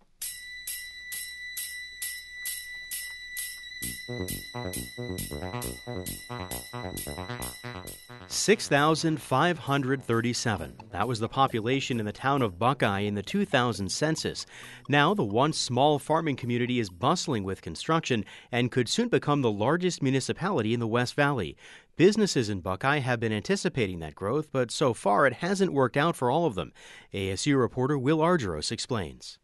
six thousand five hundred thirty-seven. That was the population in the town of Buckeye in the two thousand census. Now, the once small farming community is bustling with construction and could soon become the largest municipality in the West Valley. Businesses in Buckeye have been anticipating that growth, but so far it hasn't worked out for all of them. A S U reporter Will Argyros explains.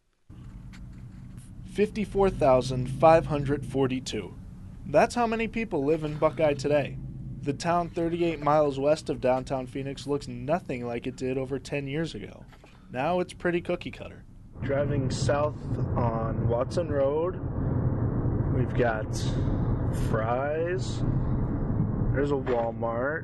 fifty-four thousand five hundred forty-two. That's how many people live in Buckeye today. The town thirty-eight miles west of downtown Phoenix looks nothing like it did over ten years ago. Now it's pretty cookie cutter. Driving south on Watson Road, we've got Fry's, there's a Walmart,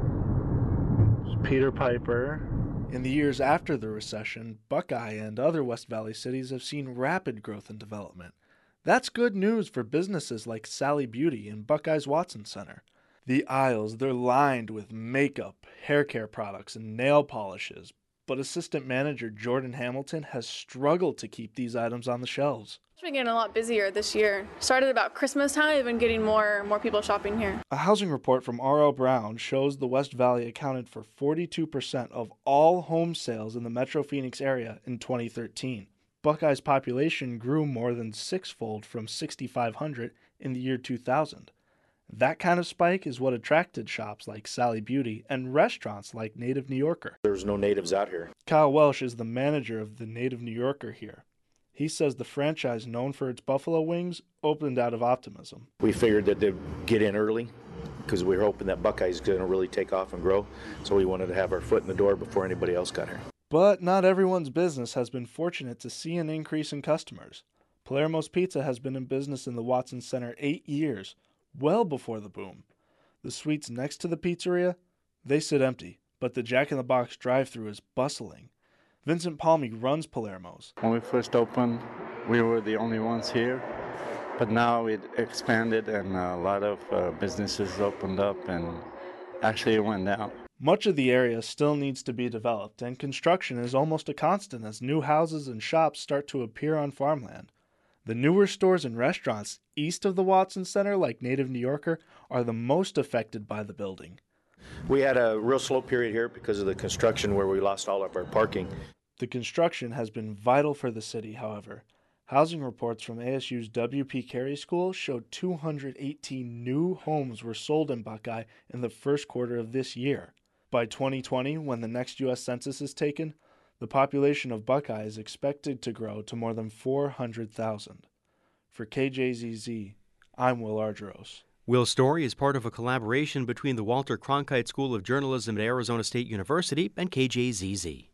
there's Peter Piper. In the years after the recession, Buckeye and other West Valley cities have seen rapid growth and development. That's good news for businesses like Sally Beauty in Buckeye's Watson Center. The aisles, they're lined with makeup, hair care products, and nail polishes, but assistant manager Jordan Hamilton has struggled to keep these items on the shelves. It's been getting a lot busier this year. Started about Christmas time, we've been getting more more people shopping here. A housing report from R L Brown shows the West Valley accounted for forty-two percent of all home sales in the Metro Phoenix area in twenty thirteen. Buckeye's population grew more than sixfold from sixty-five hundred in the year two thousand. That kind of spike is what attracted shops like Sally Beauty and restaurants like Native New Yorker. There's no natives out here. Kyle Welsh is the manager of the Native New Yorker here. He says the franchise, known for its buffalo wings, opened out of optimism. We figured that they'd get in early because we were hoping that Buckeye's going to really take off and grow, so we wanted to have our foot in the door before anybody else got here. But not everyone's business has been fortunate to see an increase in customers. Palermo's Pizza has been in business in the Watson Center eight years, well before the boom. The suites next to the pizzeria, they sit empty, but the Jack in the Box drive-thru is bustling. Vincent Palmy runs Palermo's. When we first opened, we were the only ones here, but now it expanded and a lot of uh, businesses opened up and actually it went down. Much of the area still needs to be developed, and construction is almost a constant as new houses and shops start to appear on farmland. The newer stores and restaurants east of the Watson Center, like Native New Yorker, are the most affected by the building. We had a real slow period here because of the construction where we lost all of our parking. The construction has been vital for the city, however. Housing reports from A S U's W P Carey School showed two hundred eighteen new homes were sold in Buckeye in the first quarter of this year. By twenty twenty, when the next U S Census is taken, the population of Buckeye is expected to grow to more than four hundred thousand. For K J Z Z, I'm Will Argyros. Will's story is part of a collaboration between the Walter Cronkite School of Journalism at Arizona State University and K J Z Z.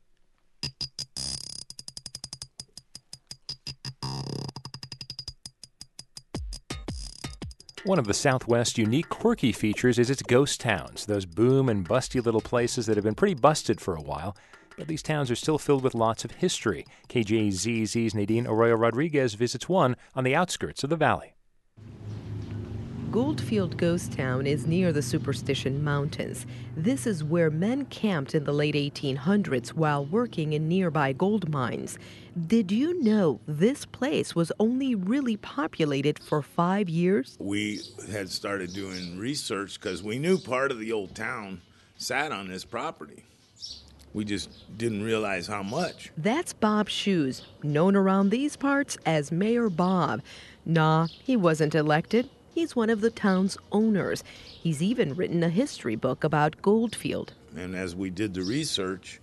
One of the Southwest's unique, quirky features is its ghost towns, those boom and busty little places that have been pretty busted for a while. But these towns are still filled with lots of history. K J Z Z's Nadine Arroyo Rodriguez visits one on the outskirts of the valley. Goldfield Ghost Town is near the Superstition Mountains. This is where men camped in the late eighteen hundreds while working in nearby gold mines. Did you know this place was only really populated for five years? We had started doing research because we knew part of the old town sat on this property. We just didn't realize how much. That's Bob Shoes, known around these parts as Mayor Bob. Nah, he wasn't elected. He's one of the town's owners. He's even written a history book about Goldfield. And as we did the research,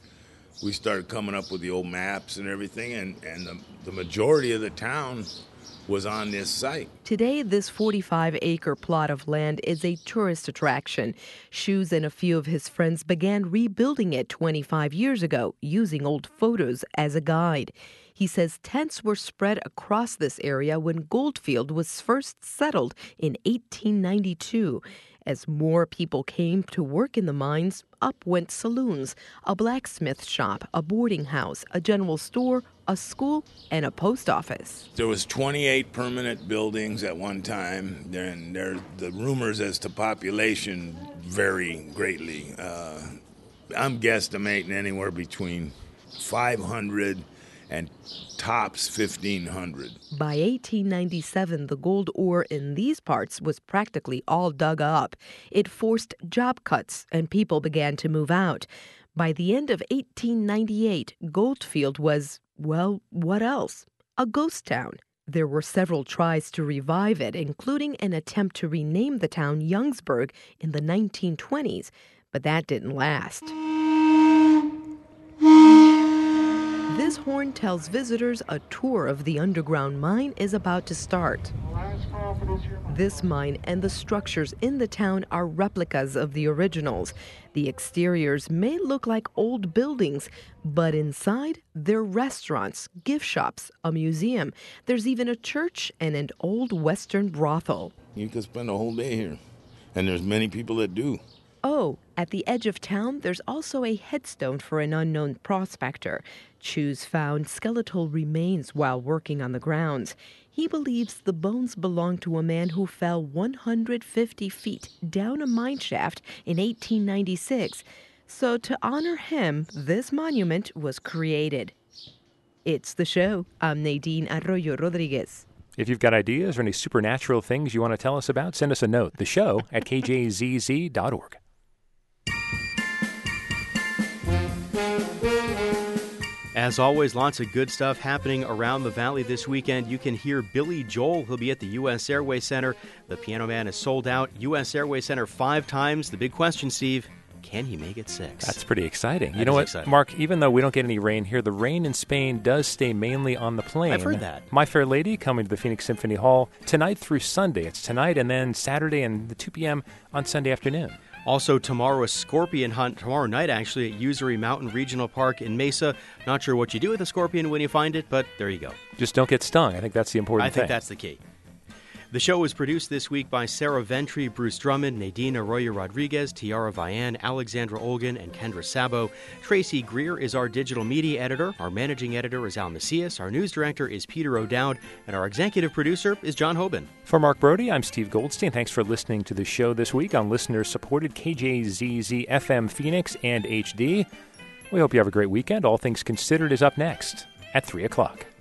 we started coming up with the old maps and everything, and, and the, the majority of the town was on this site. Today, this forty-five acre plot of land is a tourist attraction. Shoes and a few of his friends began rebuilding it twenty-five years ago, using old photos as a guide. He says tents were spread across this area when Goldfield was first settled in eighteen ninety-two. As more people came to work in the mines, up went saloons, a blacksmith shop, a boarding house, a general store, a school, and a post office. There was twenty-eight permanent buildings at one time, and there, the rumors as to population vary greatly. Uh, I'm guesstimating anywhere between five hundred and tops fifteen hundred. By eighteen ninety-seven, the gold ore in these parts was practically all dug up. It forced job cuts, and people began to move out. By the end of eighteen ninety-eight, Goldfield was, well, what else? A ghost town. There were several tries to revive it, including an attempt to rename the town Youngsburg in the nineteen twenties, but that didn't last. This horn tells visitors a tour of the underground mine is about to start. This mine and the structures in the town are replicas of the originals. The exteriors may look like old buildings, but inside, they're restaurants, gift shops, a museum. There's even a church and an old Western brothel. You could spend a whole day here, and there's many people that do. Oh, at the edge of town, there's also a headstone for an unknown prospector. Choos found skeletal remains while working on the grounds. He believes the bones belong to a man who fell one hundred fifty feet down a mine shaft in eighteen ninety-six. So to honor him, this monument was created. It's the show. I'm Nadine Arroyo Rodriguez. If you've got ideas or any supernatural things you want to tell us about, send us a note. The show at k j z z dot org. As always, lots of good stuff happening around the valley this weekend. You can hear Billy Joel. He'll be at the U S Airway Center. The Piano Man is sold out. U S Airway Center five times. The big question, Steve, can he make it six? That's pretty exciting. That you know what, exciting. Mark, even though we don't get any rain here, the rain in Spain does stay mainly on the plain. I've heard that. My Fair Lady coming to the Phoenix Symphony Hall tonight through Sunday. It's tonight and then Saturday and the two p.m. on Sunday afternoon. Also tomorrow, a scorpion hunt, tomorrow night actually, at Usery Mountain Regional Park in Mesa. Not sure what you do with a scorpion when you find it, but there you go. Just don't get stung. I think that's the important I thing. think that's the key. The show was produced this week by Sarah Ventry, Bruce Drummond, Nadine Arroyo Rodriguez, Tiara Vian, Alexandra Olgan, and Kendra Sabo. Tracy Greer is our digital media editor. Our managing editor is Al Macias. Our news director is Peter O'Dowd. And our executive producer is John Hoban. For Mark Brody, I'm Steve Goldstein. Thanks for listening to the show this week on listener-supported K J Z Z F M Phoenix and H D. We hope you have a great weekend. All Things Considered is up next at three o'clock.